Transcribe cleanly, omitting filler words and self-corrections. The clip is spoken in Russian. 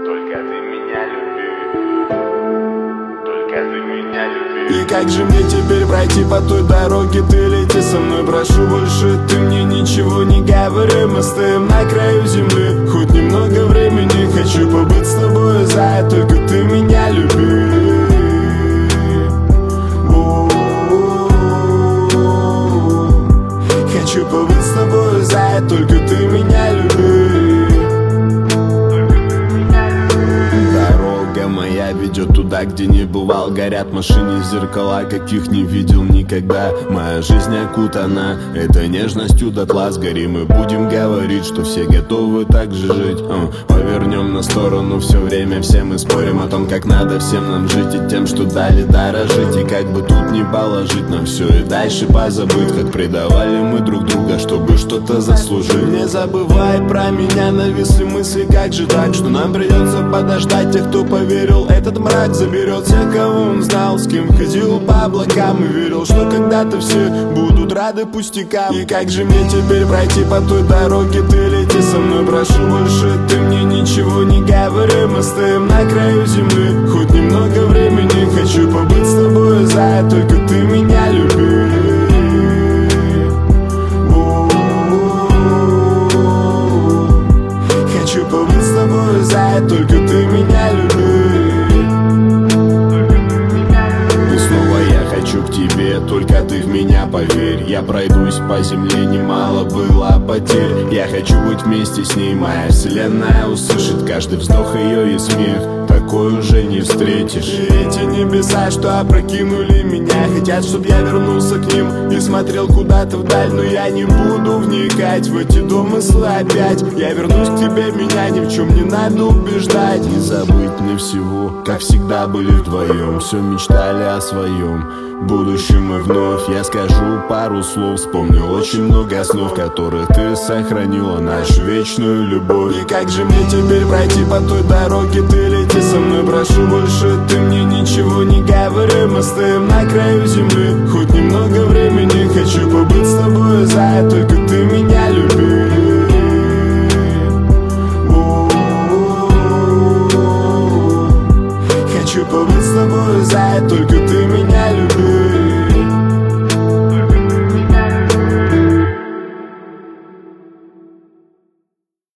Только ты меня люби, только ты меня люби. И как же мне теперь пройти по той дороге? Ты лети со мной, прошу больше, ты мне ничего не говори. Мы стоим на краю земли, хоть немного времени. Хочу побыть с тобой, зая, только ты меня люби. Хочу побыть с тобой, зая, только ты меня люби. Дорога моя ведет туда, где не бывал. Горят машины, зеркала, каких не видел никогда. Моя жизнь окутана этой нежностью дотла. Сгорим и будем говорить, что все готовы так же жить. Повернем на сторону все время, все мы спорим о том, как надо всем нам жить. И тем, что дали дорожить. И как бы тут не положить нам все и дальше позабыть, как предавали мы друг друга, чтобы что-то заслужить. Не забывай про меня, нависли мысли, как же так, что нам придется подождать тех, кто поверил. Этот мрак заберет всех, кого он знал, с кем ходил по облакам и верил, что когда-то все будут рады пустякам. И как же мне теперь пройти по той дороге? Ты лети со мной, прошу больше, ты мне ничего не говори. Мы стоим на краю земли, хоть немного времени. Хочу побыть с тобой, зая, только ты меня люби. Хочу побыть с тобой, зая, только ты меня люби. Хочу к тебе, только ты в меня поверь. Я пройдусь по земле, немало было потерь. Я хочу быть вместе с ней, моя вселенная услышит каждый вздох ее и смех. Такой уже не встретишь. И эти небеса, что опрокинули меня, хотят, чтоб я вернулся к ним и смотрел куда-то вдаль. Но я не буду вникать в эти домыслы опять. Я вернусь к тебе, меня ни в чем не надо убеждать. Не забыть мне всего, как всегда были вдвоем. Все мечтали о своем будущем мы вновь. Я скажу пару слов, вспомню очень много снов, которых ты сохранила нашу вечную любовь. И как же мне теперь пройти по той дороге? Ты лети со мной, прошу больше, ты мне ничего не говори. Мы стоим на краю земли, хоть немного времени. Хочу побыть с тобой, зая, только ты меня люби. Хочу побыть с тобой, зая, только ты меня люби.